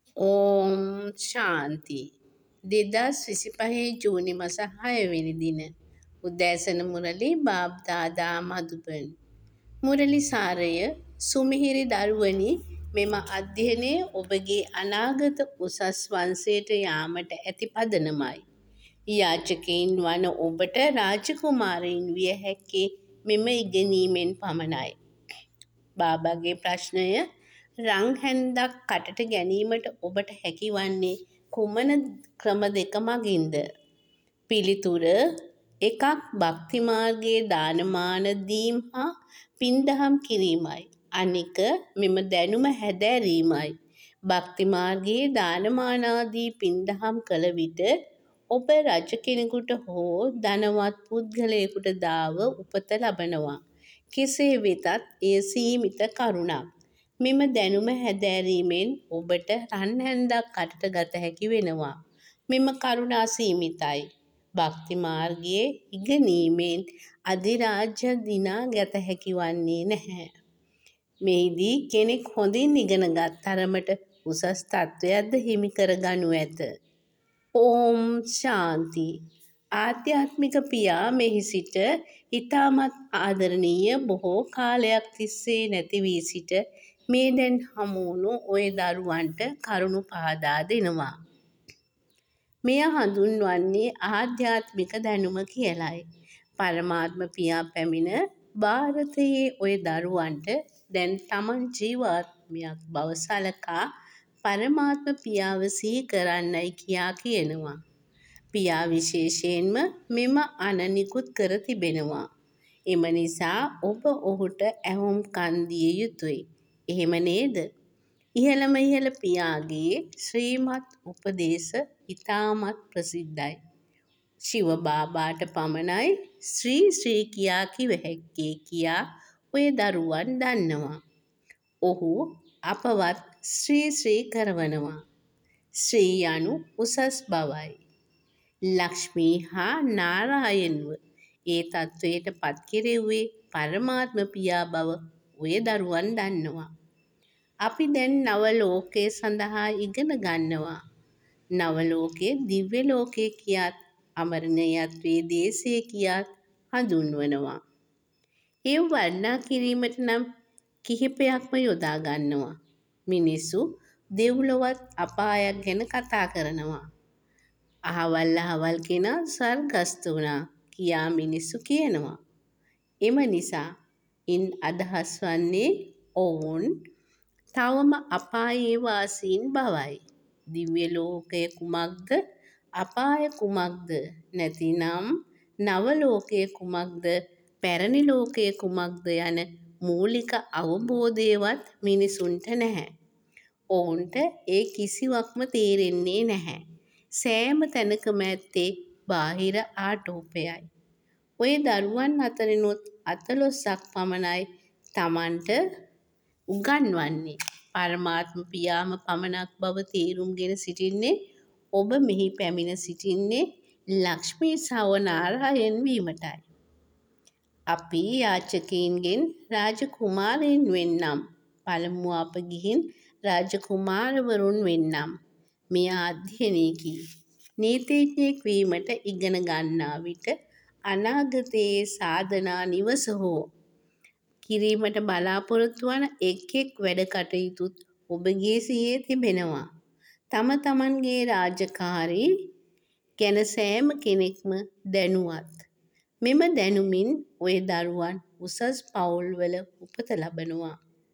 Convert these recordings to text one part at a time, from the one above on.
ඕම් ශාන්ති 2025 ජූනි මස 6 වෙනි දින උදෑසන මුරලි බාබ්දාදා මදුබන් මුරලි සාරය සුමිහිරි දරුවනි මෙම අධ්‍යයනය ඔබගේ අනාගත උසස් වංශයට යාමට ඇති පදනමයි. යාචකයින් වන ඔබට රාජකුමාරයින් විය හැක්කේ මෙම ඉගෙනීමෙන් පමණයි. බාබාගේ ප්‍රශ්නය රං හැන්දක් කටට ගැනීමට ඔබට හැකිවන්නේ කුමන ක්‍රම දෙක මගින්ද? පිළිතුර 1. භක්තිමාර්ගයේ දානමාන දීම් හා පින්දහම් කිරීමයි. අනික මෙම දැනුම හැදෑරීමයි. භක්තිමාර්ගයේ දානමානාදී පින්දහම් කළ විට ඔබ රජ කෙනෙකුට හෝ ධනවත් පුද්ගලයෙකුට දාව උපත ලබනවා. කෙසේ වෙතත් එය සීමිත කරුණක්. මෙම දැනුම හැදෑරීමෙන් ඔබට රන් හැන්දක් කටට ගත හැකි වෙනවා. මෙම කරුණා සීමිතයි. භක්ති මාර්ගයේ ඉගෙනීමෙන් අධිරාජ්‍ය දිනා ගත හැකි වන්නේ නැහැ. මෙහිදී කෙනෙක් හොඳින් ඉගෙනගත් තරමට උසස් තත්ත්වයක්ද හිමි කරගනු ඇත. ඕම් ශාන්ති ආධ්‍යාත්මික පියා මෙහි සිට ඉතාමත් ආදරණීය බොහෝ කාලයක් තිස්සේ නැති වී සිට මේ දැන් හමුවුණු ඔය දරුවන්ට කරුණු පහදා දෙනවා. මෙය හඳුන්වන්නේ ආධ්‍යාත්මික දැනුම කියලයි. පරමාත්ම පියා පැමිණ භාරතයේ ඔය දරුවන්ට දැන් තමන් ජීවාත්මයක් බව සලකා පරමාත්ම පියාව සිහි කරන්නයි කියා කියනවා. පියා විශේෂයෙන්ම මෙම අනනිකුත් කර තිබෙනවා. එම නිසා ඔබ ඔහුට ඇහුම්කන් දිය යුතුයි. එහෙම නේද? ඉහළම පියාගේ ශ්‍රීමත් උපදේශ ඉතාමත් ප්‍රසිද්ධයි. ශිව බාබාට පමණයි ශ්‍රී කියා කිව හැක්කේ කියා ඔය දරුවන් දන්නවා. ඔහු අපවත් ශ්‍රී කරවනවා. ශ්‍රී යනු උසස් බවයි. ලක්ෂ්මී හා නාරායන්ව ඒ තත්ත්වයට පත් කෙරෙව්වේ පරමාත්ම පියා බව ඔය දරුවන් දන්නවා. අපි දැන් නව ලෝකය සඳහා ඉගෙන ගන්නවා. නව ලෝකයේ දිව්‍ය ලෝකය කියාත් අමරණීයත්වයේ දේශය කියාත් හඳුන්වනවා. ඒ වර්ණනා කිරීමට නම් කිහිපයක්ම යොදා ගන්නවා. මිනිස්සු දෙව්ලොවත් අපායක් ගැන කතා කරනවා. අහවල් කෙනා ස්වර්ගස්ථ වුණා කියා මිනිස්සු කියනවා. එම නිසා ඉන් අදහස් වන්නේ ඔවුන් තවම අපායේ වාසීන් බවයි. දිව්‍ය ලෝකය කුමක්ද? අපාය කුමක්ද? නැතිනම් නව ලෝකය කුමක්ද? පැරණි ලෝකය කුමක්ද යන මූලික අවබෝධයවත් මිනිසුන්ට නැහැ. ඔවුන්ට ඒ කිසිවක්ම තේරෙන්නේ නැහැ. සෑම තැනකම ඇත්තේ බාහිර ආටෝපයයි. ඔය දරුවන් අතරිනුත් 14ක් පමණයි තමන්ට උගන්වන්නේ. පරමාත්ම පියාම පමණක් බව තේරුම්ගෙන සිටින්නේ ඔබ මෙහි පැමිණ සිටින්නේ ලක්ෂ්මී සව නාරායන් වීමටයි. අපි යාචකයින්ගෙන් රාජකුමාරයින් වෙන්නම්. පළමුව අප ගිහින් රාජකුමාරවරුන් වෙන්නම්. මෙය අධ්‍යයනයකි. නීතිඥයෙක් වීමට ඉගෙන ගන්නා විට අනාගතයේ සාධනා නිවස හෝ කිරීමට බලාපොරොත්තු වන එක් වැඩ කටයුතුත් ඔබගේ සියේ තිබෙනවා. තම තමන්ගේ රාජකාරී ගැන සෑම කෙනෙක්ම දැනුවත්. මෙම දැනුමින් ඔය දරුවන් උසස් පවුල්වල උපත ලබනවා.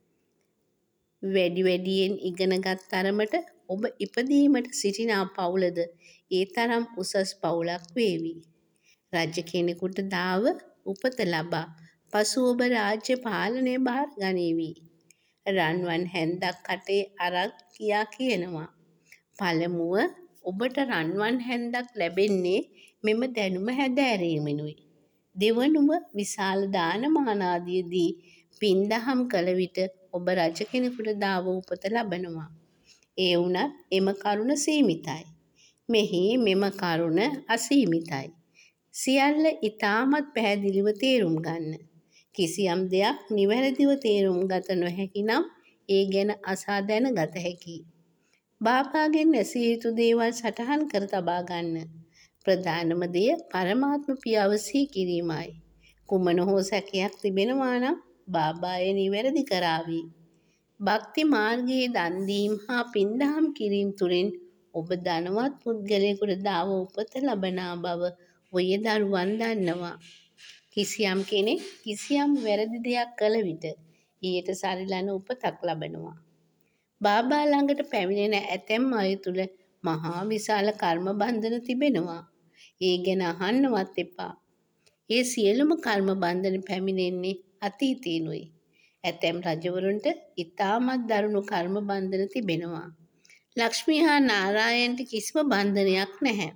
වැඩියෙන් ඉගෙනගත් තරමට ඔබ ඉපදීමට සිටිනා පවුලද ඒ තරම් උසස් පවුලක් වේවි. රජ කෙනෙකුට දාව උපත ලබා පසු ඔබ රාජ්‍ය පාලනය බාර ගනීවි. රන්වන් හැන්දක් කටේ අරන් කියා කියනවා. පළමුව ඔබට රන්වන් හැන්දක් ලැබෙන්නේ මෙම දැනුම හැදෑරීමෙනුයි. දෙවනුව විශාල දානමානාදියදී පින්දහම් කළ විට ඔබ රජ කෙනෙකුට දාව උපත ලබනවා. ඒ වුණත් එම කරුණ සීමිතයි. මෙහි මෙම කරුණ අසීමිතයි. සියල්ල ඉතාමත් පැහැදිලිව තේරුම් ගන්න. කිසියම් දෙයක් නිවැරදිව තේරුම් ගත නොහැකි නම් ඒ ගැන අසා දැනගත හැකියි. බාපාගෙන් ඇසිය යුතු දේවල් සටහන් කර තබා ගන්න. ප්‍රධානම දෙය පරමාත්ම පියාව සිහි කිරීමයි. කුමන හෝ සැකයක් තිබෙනවා නම් බාබා එය නිවැරදි කරાવી. භක්ති මාර්ගයේ දන් දීම හා පින්දහම් කිරීම තුළින් ඔබ ධනවත් පුද්ගලයෙකුට දාව උපත ලබනා බව ඔය දරුවන් දන්නවා. කිසියම් කෙනෙක් කිසියම් වැරදි දෙයක් කළ විට ඊට සරිලන උපතක් ලබනවා. බාබා ළඟට පැමිණෙන ඇතැම් අය තුළ මහා විශාල කර්ම බන්ධන තිබෙනවා. ඒ ගැන අහන්නවත් එපා. ඒ සියලුම කර්ම බන්ධන පැමිණෙන්නේ අතීතේනුයි. ඇතැම් රජවරුන්ට ඉතාමත් දරුණු කර්ම බන්ධන තිබෙනවා. ලක්ෂ්මී හා නාරායන්ට කිසිම බන්ධනයක් නැහැ.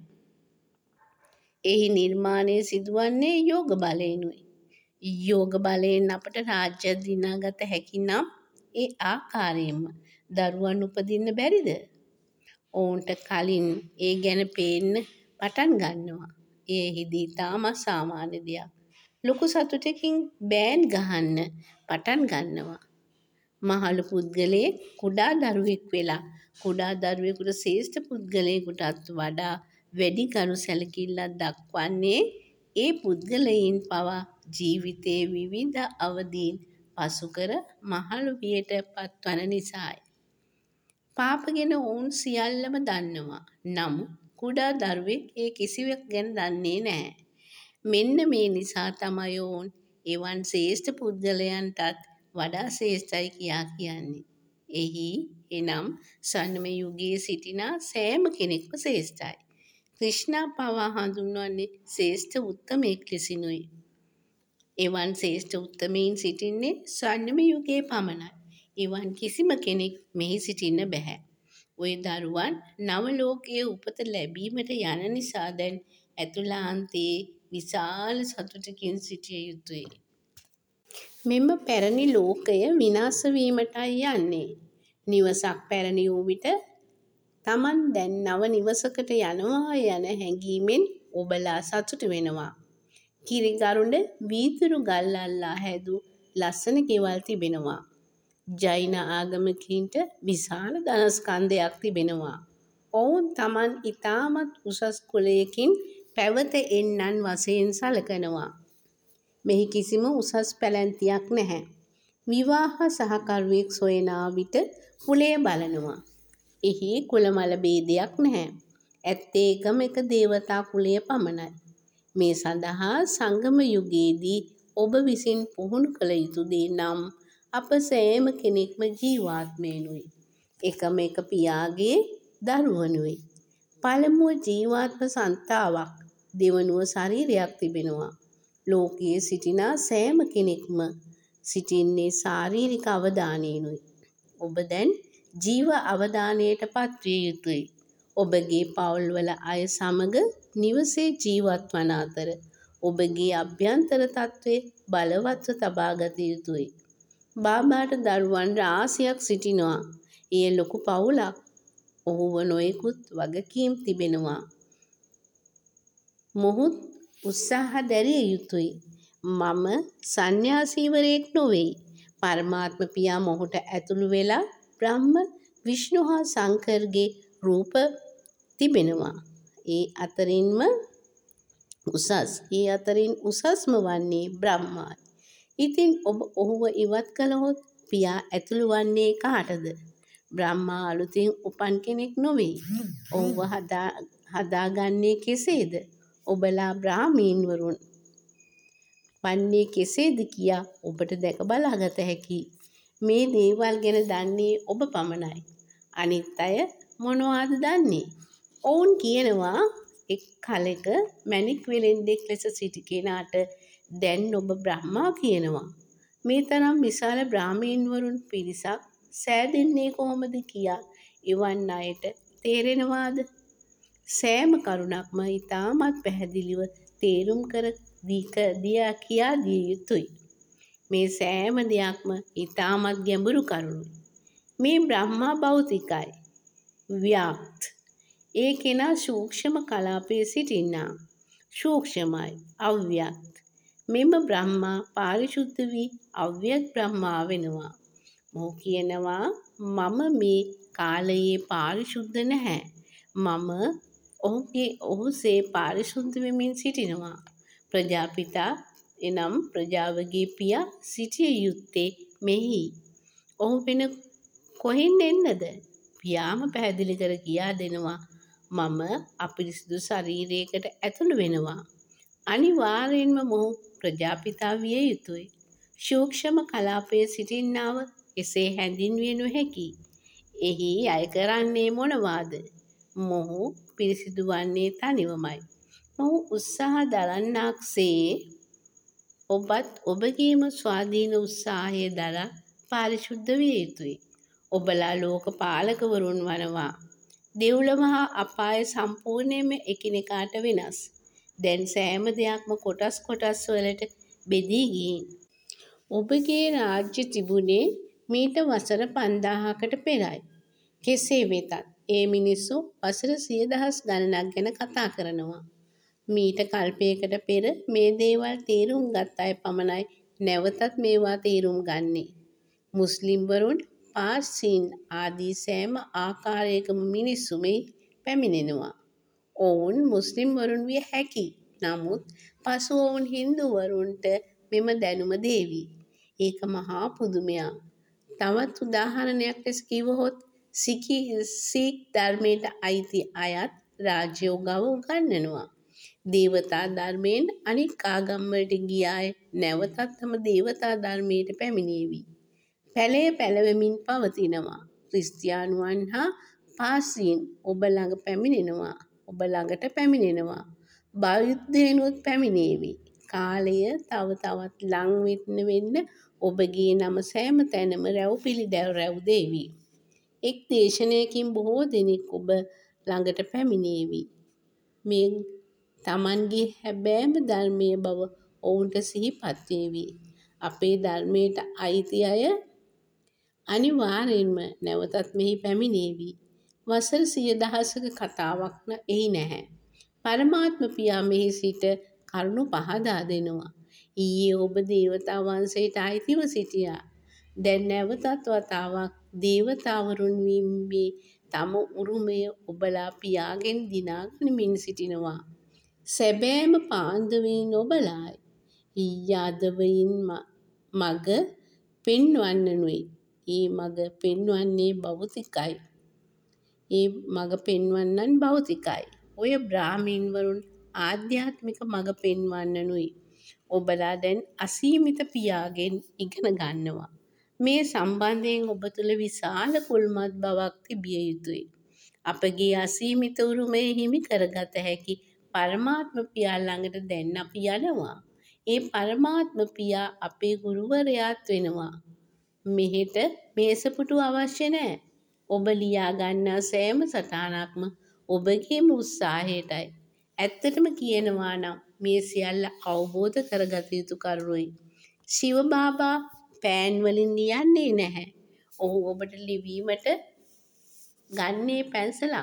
එහි නිර්මාණය සිදුවන්නේ යෝග බලයෙනුයි. යෝග බලයෙන් අපට රාජ්‍ය දිනාගත හැකි නම් ඒ ආකාරයෙන්ම දරුවන් උපදින්න බැරිද? ඔවුන්ට කලින් ඒ ගැන පේන්න පටන් ගන්නවා. එහිදී තාමත් සාමාන්‍ය දෙයක්. ලොකු සතුටකින් බෑන් ගහන්න පටන් ගන්නවා. මහලු පුද්ගලයෙක් කුඩා දරුවෙක් වෙලා කුඩා දරුවෙකුට ශ්‍රේෂ්ඨ පුද්ගලයෙකුටත් වඩා වැඩි කරු සැලකිල්ලක් දක්වන්නේ ඒ පුද්ගලයින් පවා ජීවිතයේ විවිධ අවදීන් පසුකර මහලු වියට පත්වන නිසායි. පාප ගැන ඔවුන් සියල්ලම දන්නවා. නමුත් කුඩා දරුවෙක් ඒ කිසිවක් ගැන දන්නේ නැහැ. මෙන්න මේ නිසා තමයි ඔවුන් එවන් ශ්‍රේෂ්ඨ පුද්ගලයන්ටත් වඩා ශ්‍රේෂ්ඨයි කියා කියන්නේ. එහි එනම් ස්වර්ණමය යුගයේ සිටින සෑම කෙනෙක්ම ශ්‍රේෂ්ඨයි. ක්‍රිෂ්ණා පවා හඳුන්වන්නේ ශ්‍රේෂ්ඨ උත්තමයෙක් ලෙසිනුයි. එවන් ශ්‍රේෂ්ඨ උත්තමයින් සිටින්නේ ස්වර්ණමය යුගයේ පමණයි. එවන් කිසිම කෙනෙක් මෙහි සිටින්න බෑ. ඔය දරුවන් නව ලෝකයේ උපත ලැබීමට යන නිසා දැන් ඇතුළාන්තයේ විශාල සතුටකින් සිටිය යුතුයි. මෙම පැරණි ලෝකය විනාශ වීමටයි යන්නේ. නිවසක් පැරණි වූ විට Taman දැන් නව නිවසකට යනවා යන හැඟීමෙන් ඔබලා සතුට වෙනවා. කිරිගරුඬ වීදුරු ගල් අල්ලා හැදූ ලස්සන ගෙවල් තිබෙනවා. ජෛන ආගමිකයින්ට විශාල ධනස්කන්ධයක් තිබෙනවා. ඔවුන් Taman ඉතාමත් උසස් කුලයකින් පැවත එන්නන් වශයෙන් සලකනවා. මෙහි කිසිම උසස් පැලැන්තියක් නැහැ. විවාහ සහකරුවෙක් සොයනා විට කුලය බලනවා. එහි කුලමල භේදයක් නැහැ. ඇත්තේ එකම එක දේවතා කුලය පමණයි. මේ සඳහා සංගම යුගයේදී ඔබ විසින් පුහුණු කළ යුතු දේ නම් අප සෑම කෙනෙක්ම ජීවාත්මයෙනුයි. එකම එක පියාගේ දරුවනුයි. පළමුව ජීවාත්ම සන්තාවක්, දෙවනුව ශරීරයක් තිබෙනවා. ලෝකයේ සිටින සෑම කෙනෙක්ම සිටින්නේ ශාරීරික අවදානයෙනුයි. ඔබ දැන් ජීව අවදානයට පත්විය යුතුයි. ඔබගේ පවුල්වල අය සමග නිවසේ ජීවත් වන අතර ඔබගේ අභ්‍යන්තර තත්ත්වය බලවත්ව තබාගත යුතුයි. බාබාට දරුවන් රාශියක් සිටිනවා. එය ලොකු පවුලක්. ඔහුව නොයෙකුත් වගකීම් තිබෙනවා. මොහුත් උත්සාහ දැරිය යුතුයි. මම සන්‍යාසීවරයෙක් නොවෙයි. පරමාත්ම පියා මොහුට ඇතුළු වෙලා බ්‍රහ්ම, විෂ්ණු හා ශංකර්ගේ රූප තිබෙනවා. ඒ අතරින් උසස්ම වන්නේ බ්‍රහ්මයි. ඉතින් ඔබ ඔහුව ඉවත් කළහොත් පියා ඇතුළු වන්නේ කාටද? බ්‍රහ්මා අලුතින් උපන් කෙනෙක් නොවෙයි. ඔහුව හදාගන්නේ කෙසේද? ඔබලා බ්‍රාහ්මීන්වරුන් වන්නේ කෙසේද කියා ඔබට දැක බලාගත හැකියි. මේ දේවල් ගැන දන්නේ ඔබ පමණයි. අනිත් අය මොනවාද දන්නේ? ඔවුන් කියනවා එක් කලෙක මැණික් වෙලෙන්දෙක් ලෙස සිටි කෙනාට දැන් ඔබ බ්‍රහ්මා කියනවා. මේ තරම් විශාල බ්‍රාහ්මීන්වරුන් පිරිසක් සෑදෙන්නේ කොහොමද කියා එවන් අයට තේරෙනවාද? සෑම කරුණක්ම ඉතාමත් පැහැදිලිව තේරුම් කර කියා දිය යුතුයි. මේ සෑම දෙයක්ම ඉතාමත් ගැඹුරු කරුණුයි. මේ බ්‍රහ්මා භෞතිකයි. ව්‍යාප්ත. ඒ කෙනා සූක්ෂම කලාපයේ සිටින්නා. සූක්ෂමයි. අව්‍යක්ත. මෙම බ්‍රහ්මා පාරිශුද්ධ වී අව්‍යක්ත බ්‍රහ්මා වෙනවා. මොහු කියනවා මම මේ කාලයේ පාරිශුද්ධ නැහැ. මම ඔහුසේ පාරිශුද්ධ වෙමින් සිටිනවා. ප්‍රජාපිතා එනම් ප්‍රජාවගේ පියා සිටිය යුත්තේ මෙහි. ඔහු වෙන කොහෙන් එන්නද? පියාම පැහැදිලි කර කියා දෙනවා. මම අපිරිසිදු ශරීරයකට ඇතුළු වෙනවා. අනිවාර්යෙන්ම මොහු ප්‍රජාපිතා විය යුතුයි. සූක්ෂම කලාපයේ සිටින්නාව එසේ හැඳින්විය නොහැකියි. එහි අය කරන්නේ මොනවාද? මොහු පිරිසිදු වන්නේ තනිවමයි. මොහු උත්සාහ දරන්නාක්සේ ඔබත් ඔබගේම ස්වාධීන උත්සාහය දරා පාරිශුද්ධ විය යුතුයි. ඔබලා ලෝක පාලකවරුන් වනවා. දෙව්ලොව හා අපාය සම්පූර්ණයෙන්ම එකිනෙකාට වෙනස්. දැන් සෑම දෙයක්ම කොටස් වලට බෙදී ගිහින්. ඔබගේ රාජ්‍ය තිබුණේ මීට වසර 5000කට පෙරයි. කෙසේ වෙතත් ඒ මිනිස්සු වසර 100,000 ගණනක් ගැන කතා කරනවා. මීට කල්පයකට පෙර මේ දේවල් තේරුම් ගත් අය පමණයි නැවතත් මේවා තේරුම් ගන්නේ. මුස්ලිම්වරුන්, පාර්සීන් ආදී සෑම ආකාරයකම මිනිස්සු මෙහි පැමිණෙනවා. ඔවුන් මුස්ලිම්වරුන් විය හැකියි. නමුත් පසුව ඔවුන් හින්දුවරුන්ට මෙම දැනුම දේවි. ඒක මහා පුදුමයක්. තවත් උදාහරණයක් ලෙස කිවහොත් සිඛ් ධර්මයට අයිති අයත් රාජයෝගව උගන්වනවා. දේවතා ධර්මයෙන් අනික් ආගම්වලට ගිය අය නැවතත් තම දේවතා ධර්මයට පැමිණේවි. පැලය පැලවෙමින් පවතිනවා. ක්‍රිස්තියානුවන් හා පාර්සීන් ඔබ ළඟට පැමිණෙනවා. බෞද්ධයනුත් පැමිණේවි. කාලය තව තවත් ලං වෙන්න ඔබගේ නම සෑම තැනම රැව් පිළිරැව්. එක් දේශනයකින් බොහෝ දෙනෙක් ඔබ ළඟට පැමිණේවි. මේ තමන්ගේ හැබෑම ධර්මය බව ඔවුන්ට සිහිපත් වේවි. අපේ ධර්මයට අයිති අය අනිවාර්යෙන්ම නැවතත් මෙහි පැමිණේවි. වසර 100,000ක කතාවක් එහි නැහැ. පරමාත්ම පියා මෙහි සිට කරුණු පහදා දෙනවා. ඊයේ ඔබ දේවතා වංශයට අයිතිව සිටියා. දැන් නැවතත් වතාවක් දේවතාවරුන් වීමේ තම උරුමය ඔබලා පියාගෙන් දිනා ගනිමින් සිටිනවා. සැබෑම පාන්දවයින් ඔබලායි. යාදවයින් මග පෙන්වන්නනුයි. ඒ මග පෙන්වන්නේ භෞතිකයි. ඔය බ්‍රාහ්මීන්වරුන් ආධ්‍යාත්මික මඟ පෙන්වන්නනුයි. ඔබලා දැන් අසීමිත පියාගෙන් ඉගෙන ගන්නවා. මේ සම්බන්ධයෙන් ඔබ තුළ විශාල කුල්මත් බවක් තිබිය යුතුයි. අපගේ අසීමිත උරුමය හිමි කරගත හැකි පරමාත්ම පියා ළඟට දැන් අපි යනවා. ඒ පරමාත්ම පියා අපේ ගුරුවරයාත් වෙනවා. මෙහෙට මේසපුටු අවශ්‍ය නැහැ. ඔබ ලියා ගන්නා සෑම සටහනක්ම ඔබගේම උත්සාහයටයි. ඇත්තටම කියනවා නම් මේ සියල්ල අවබෝධ කරගත යුතු කරුණුයි. ශිව බාබා පෑන් වලින් ලියන්නේ නැහැ. ඔහු ඔබට ලිවීමට ගන්නේ පැන්සලක්.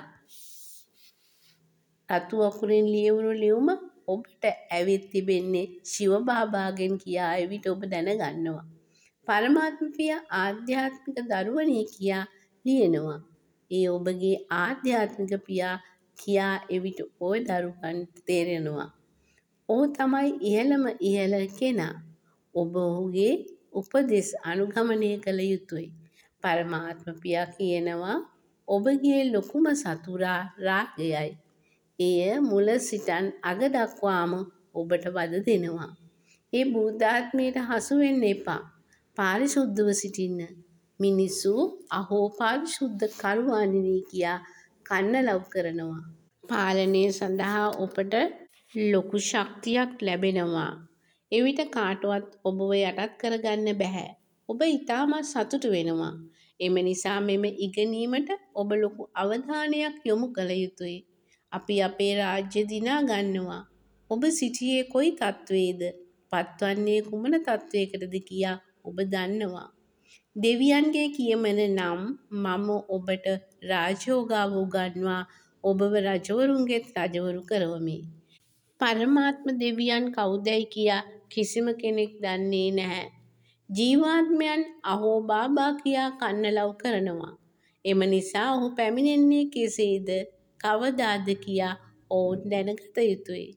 රතු අකුරින් ලියවුණු ලියුම ඔබට ඇවිත් තිබෙන්නේ ශිව බාබාගෙන් කියා එවිට ඔබ දැනගන්නවා. පරමාත්ම පියා ආධ්‍යාත්මික දරුවනි කියා ලියනවා. ඒ ඔබගේ ආධ්‍යාත්මික පියා කියා එවිට ඔය දරුවන්ට තේරෙනවා. ඔහු තමයි ඉහළම ඉහළ කෙනා. ඔබ ඔහුගේ උපදෙස් අනුගමනය කළ යුතුයි. පරමාත්ම පියා කියනවා ඔබගේ ලොකුම සතුරා රාගයයි. එය මුල සිටන් අග දක්වාම ඔබට වද දෙනවා. ඒ බුද්ධාත්මයට හසු වෙන්න එපා. පාරිශුද්ධව සිටින්න. මිනිස්සු අහෝ පාරිශුද්ධ කරුවානිනි කියා කන්නලව් කරනවා. පාලනය සඳහා ඔබට ලොකු ශක්තියක් ලැබෙනවා. එවිට කාටවත් ඔබව යටත් කරගන්න බැහැ. ඔබ ඉතාමත් සතුටු වෙනවා. එම නිසා මෙම ඉගෙනීමට ඔබ ලොකු අවධානයක් යොමු කළ යුතුයි. අපි අපේ රාජ්‍ය දිනා ගන්නවා. ඔබ සිටියේ කොයි තත්වයේද? පත්වන්නේ කුමන තත්වයකටද කියා ඔබ දන්නවා. දෙවියන්ගේ කියමන නම් මම ඔබට රාජෝගාව උගන්වා ඔබව රජවරුන්ගේත් රජවරු කරවමි. පරමාත්ම දෙවියන් කවුදැයි කියා කිසිම කෙනෙක් දන්නේ නැහැ. ජීවාත්මයන් අහෝ බාබා කියා කන්නලව් කරනවා. එම නිසා ඔහු පැමිණෙන්නේ කෙසේද කවදාද කියා ඔවුන් දැනගත යුතුයි.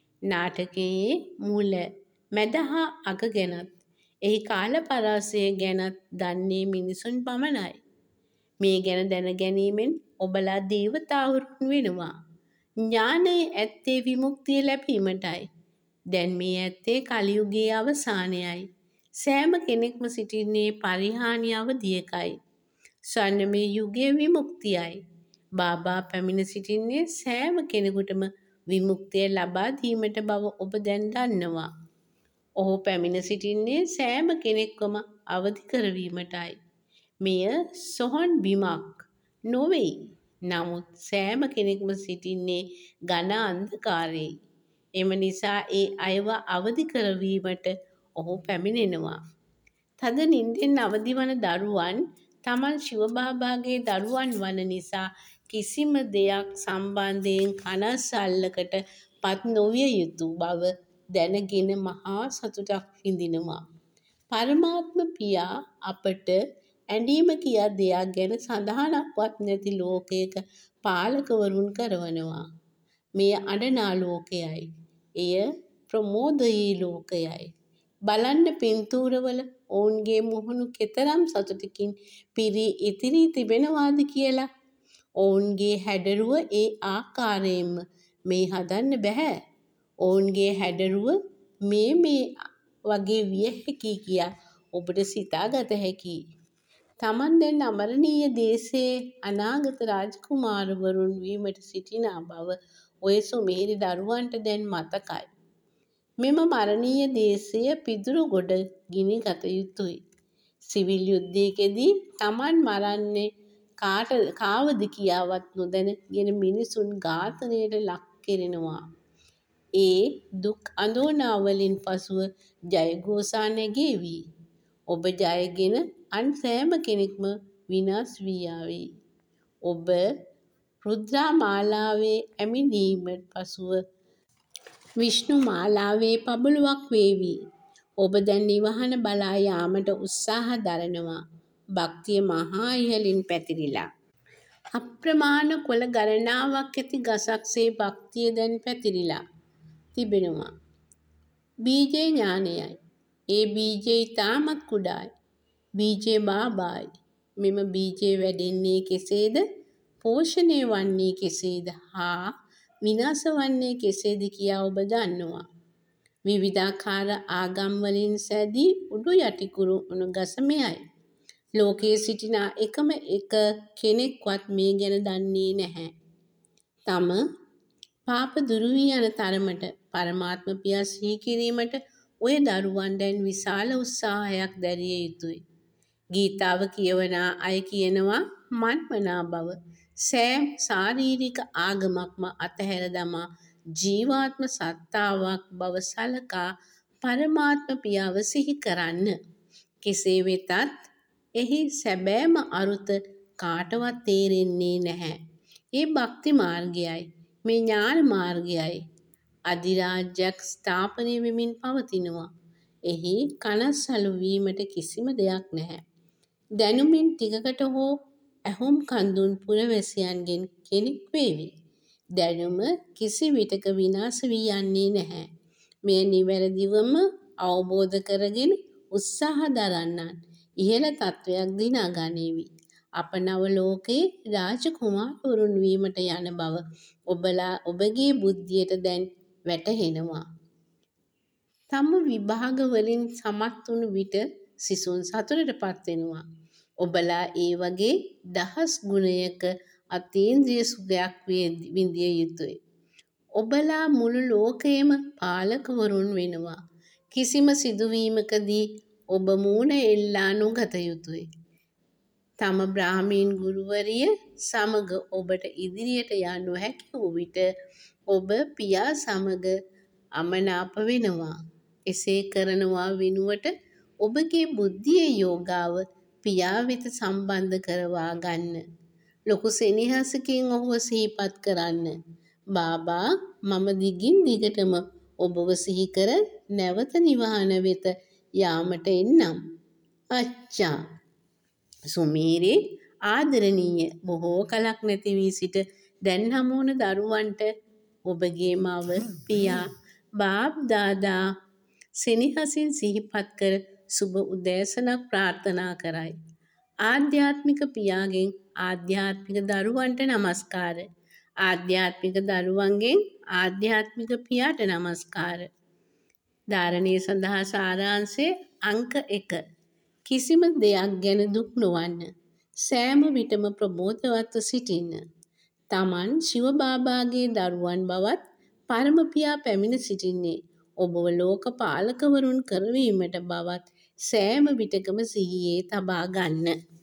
නාටකයේ මුල මැද හා අග ගැනත් එහි කාල පරාසය ගැනත් දන්නේ මිනිසුන් පමණයි. මේ ගැන දැනගැනීමෙන් ඔබලා දේවතාවුරුන් වෙනවා. ඥානයේ ඇත්තේ විමුක්තිය ලැබීමටයි. දැන් මේ ඇත්තේ කලියුගයේ අවසානයයි. සෑම කෙනෙක්ම සිටින්නේ පරිහානි අවධියකයි. ස්වර්ණමය යුගයේ විමුක්තියයි. බාබා පැමිණ සිටින්නේ සෑම කෙනෙකුටම විමුක්තිය ලබා දීමට බව ඔබ දැන් දන්නවා. ඔහු පැමිණ සිටින්නේ සෑම කෙනෙක්වම අවදි කරවීමටයි. මෙය සොහොන් බිමක් නොවෙයි. නමුත් සෑම කෙනෙක්ම සිටින්නේ ඝන අන්ධකාරයේ. එම නිසා ඒ අයව අවදි කරවීමට ඔහු පැමිණෙනවා. තද නින්දෙන් අවදි වන දරුවන් තමන් ශිව බාබාගේ දරුවන් වන නිසා කිසිම දෙයක් සම්බන්ධයෙන් කනස්සල්ලකට පත් නොවිය යුතු බව දැනගෙන මහා සතුටක් විඳිනවා. පරමාත්ම පියා අපට ඇඬීම කියා දෙයක් ගැන සඳහනක්වත් නැති ලෝකයක පාලකවරුන් කරවනවා. මෙය අඬනා ලෝකයයි. එය ප්‍රමෝදයේ ලෝකයයි. බලන්න පින්තූරවල ඔවුන්ගේ මුහුණු කෙතරම් සතුටකින් පිරී ඉතිරී තිබෙනවාද කියලා. ඔවුන්ගේ හැඩරුව ඒ ආකාරයෙන්ම මේ හදන්න බැහැ. ඔවුන්ගේ හැඩරුව මේ වගේ විය හැකි කියා ඔබට සිතාගත හැකියි. තමන් දැන් අමරණීය දේශයේ අනාගත රාජකුමාරවරුන් වීමට සිටිනා බව ඔය සුමේරි දරුවන්ට දැන් මතකයි. මෙම මරණීය දේශය පිදුරු ගොඩ ගිනිගත යුතුයි. සිවිල් යුද්ධයකදී තමන් මරන්නේ කාවද කියාවත් නොදැනගෙන මිනිසුන් ඝාතනයට ලක් කෙරෙනවා. ඒ දුක් අඳෝනාවලින් පසුව ජයഘോഷා නැගේවි. ඔබ ජයගෙන අන් සෑම කෙනෙක්ම විනාශ වී යාවි. ඔබ රුද්‍රා මාලාවේ ඇමිනීමට පසුව විෂ්ණු මාලාවේ පබළුවක් වේවි. ඔබ දැන් නිවහන බලා යාමට උත්සාහ දරනවා. භක්තිය මහා ඉහළින් පැතිරිලා. අප්‍රමාණ කොළ ගණනාවක් ඇති ගසක්සේ භක්තිය දැන් පැතිරිලා තිබෙනවා. බීජේ ඥානයයි. ඒ බීජේ ඉතාමත් කුඩායි. බීජේ බාබායි. මෙම බීජේ වැඩෙන්නේ කෙසේද? පෝෂණය වන්නේ කෙසේද? හා විනාශ වන්නේ කෙසේද කියා ඔබ දන්නවා. විවිධාකාර ආගම් වලින් සැදී උඩු යටිකුරු වුණු ගස මෙයයි. ලෝකයේ සිටින එකම එක කෙනෙක්වත් මේ ගැන දන්නේ නැහැ. තම පාප දුරු වී යන තරමට පරමාත්ම පියා සිහි කිරීමට ඔය දරුවන් දැන් විශාල උත්සාහයක් දැරිය යුතුයි. ගීතාව කියවන අය කියනවා මන්මනා බව. සෑම ශාරීරික ආගමක්ම අතහැර දමා ජීවාත්ම සත්තාවක් බව සලකා පරමාත්ම පියාව සිහි කරන්න. කෙසේ වෙතත් එහි සැබෑම අරුත කාටවත් තේරෙන්නේ නැහැ. ඒ භක්ති මාර්ගයයි. මේ ඥාන මාර්ගයයි. අධිරාජ්‍යයක් ස්ථාපනය වෙමින් පවතිනවා. එහි කනස්සලු වීමට කිසිම දෙයක් නැහැ. දැනුමින් ටිකකට හෝ ඇහුම් කන්දුන් පුරවැසියන්ගෙන් කෙනෙක් වේවි. දැනුම කිසි විටක විනාශ වී යන්නේ නැහැ. මෙය නිවැරදිවම අවබෝධ කරගෙන උත්සාහ දරන්නන් ඉහළ තත්වයක් දිනා ගනීවි. අප නව ලෝකයේ රාජකුමාරවරුන් වීමට යන බව ඔබගේ බුද්ධියට දැන් වැටහෙනවා. තම විභාග වලින් සමත් වුණු විට සිසුන් සතුටටපත් වෙනවා. ඔබලා ඒ වගේ දහස් ගුණයක අතීන්ද්‍රිය සුඛයක් විඳිය යුතුය. ඔබලා මුළු ලෝකයේම පාලකවරුන් වෙනවා. කිසිම සිදුවීමකදී ඔබ මූණ එල්ලා නොගත යුතුය. තම බ්‍රාහ්මීන් ගුරුවරිය සමග ඔබට ඉදිරියට යා නොහැකි වූ විට ඔබ පියා සමග අමනාප වෙනවා. එසේ කරනවා වෙනුවට ඔබගේ බුද්ධියේ යෝගාව පියා වෙත සම්බන්ධ කරවා ගන්න. ලොකු සෙනෙහසකින් ඔහුව සිහිපත් කරන්න. බාබා මම දිගින් දිගටම ඔබව සිහි කර නැවත නිවහන වෙත යාමට එන්නම්. අච්චා සුමේරේ ආදරණීය බොහෝ කලක් නැති වී සිට දැන් හමුවන දරුවන්ට ඔබගේ මව පියා බාප් දාදා සෙනෙහසින් සිහිපත් කර සුබ උදෑසනක් ප්‍රාර්ථනා කරයි. ආධ්‍යාත්මික පියාගෙන් ආධ්‍යාත්මික දරුවන්ට නමස්කාර. ආධ්‍යාත්මික දරුවන්ගෙන් ආධ්‍යාත්මික පියාට නමස්කාර. ධාරණය සඳහා සාරාංශය අංක 1. කිසිම දෙයක් ගැන දුක් නොවන්න. සෑම විටම ප්‍රබෝධවත්ව සිටින්න. තමන් ශිව බාබාගේ දරුවන් බවත් පරම පියා පැමිණ සිටින්නේ ඔබව ලෝක පාලකවරුන් කරවීමට බවත් සෑම විටකම සිහියේ තබා ගන්න.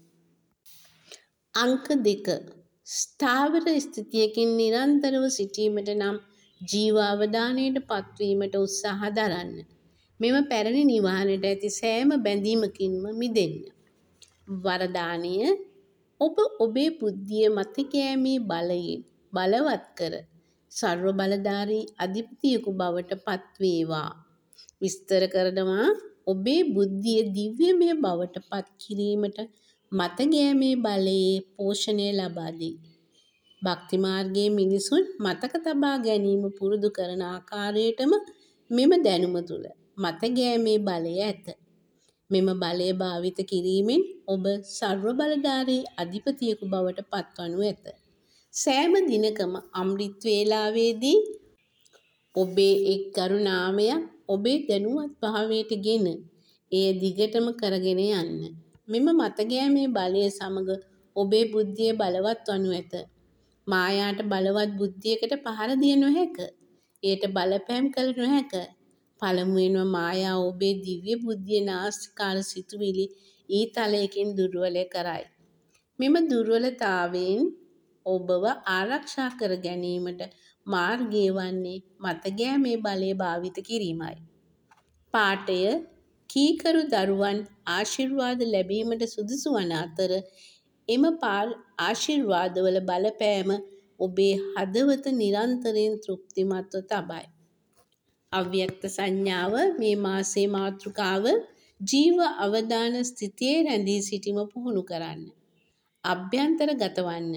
අංක 2. ස්ථාවර ස්ථිතියකින් නිරන්තරව සිටීමට නම් ජීව අවදානයට පත්වීමට උත්සාහ දරන්න. මෙම පැරණි නිවහනට ඇති සෑම බැඳීමකින්ම මිදෙන්න. වරදානය ඔබ ඔබේ බුද්ධිය මතකෑමේ බලයෙන් බලවත් කර සර්ව බලධාරී අධිපතියෙකු බවට පත්වේවා. විස්තර කරනවා ඔබේ බුද්ධිය දිව්‍යමය බවට පත් කිරීමට මතගෑමේ බලයේ පෝෂණය ලබා දෙයි. භක්ති මාර්ගයේ මිනිසුන් මතක තබා ගැනීම පුරුදු කරන ආකාරයටම මෙම දැනුම තුළ මතගෑමේ බලය ඇත. මෙම බලය භාවිත කිරීමෙන් ඔබ සර්ව බලධාරී අධිපතියෙකු බවට පත්වනු ඇත. සෑම දිනකම අමෘත් වේලාවේදී ඔබේ එක් කරුණාමයක් ඔබේ දැනුවත් භාවයට ගෙන එය දිගටම කරගෙන යන්න. මෙම මතගෑමේ බලය සමග ඔබේ බුද්ධිය බලවත් වනු ඇත. මායාට බලවත් බුද්ධියකට පහර දිය නොහැක. එයට බලපෑම් කළ නොහැක. පළමුවෙන්ම මායාව ඔබේ දිව්‍ය බුද්ධිය නාස්තිකාර සිතුවිලි ඊතලයකින් දුර්වල කරයි. මෙම දුර්වලතාවයෙන් ඔබව ආරක්ෂා කර ගැනීමට මාර්ගය වන්නේ මතගෑමේ බලය භාවිත කිරීමයි. පාඨය කීකරු දරුවන් ආශිර්වාද ලැබීමට සුදුසු වන අතර එම ආශිර්වාදවල බලපෑම ඔබේ හදවත නිරන්තරයෙන් තෘප්තිමත්ව තබයි. අව්‍යක්ත සංඥාව මේ මාසයේ මාතෘකාව ජීව අවදාන ස්ථිතියේ රැඳී සිටීම පුහුණු කරන්න. අභ්‍යන්තරගත වන්න.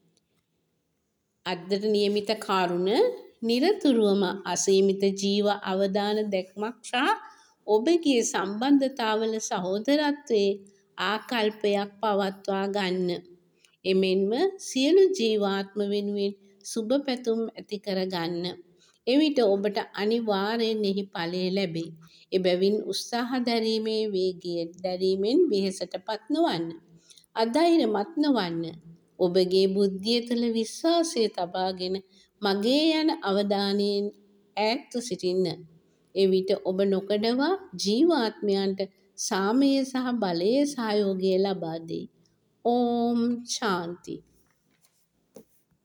අද්දට නියමිත කරුණ නිරතුරුවම අසීමිත ජීව අවදාන දැක්මක් සහ ඔබගේ සම්බන්ධතාවල සහෝදරත්වයේ ආකල්පයක් පවත්වා ගන්න. එමෙන්ම සියලු ජීවාත්ම වෙනුවෙන් සුබ පැතුම් ඇති කර ගන්න. එවිට ඔබට අනිවාර්යෙන් එහි ඵලය ලැබේ. එබැවින් උත්සාහ දැරීමේ වේගය දැරීමෙන් වෙහෙසටපත් නොවන්න. අධෛර්යමත් නොවන්න. ඔබගේ බුද්ධිය තුළ විශ්වාසය තබාගෙන මගේ යන අවධානයෙන් ඈත්ව සිටින්න. එවිට ඔබ නොකඩවා ජීවාත්මයන්ට සාමය සහ බලයේ සහයෝගය ලබා දෙයි. ඕම් ශාන්ති.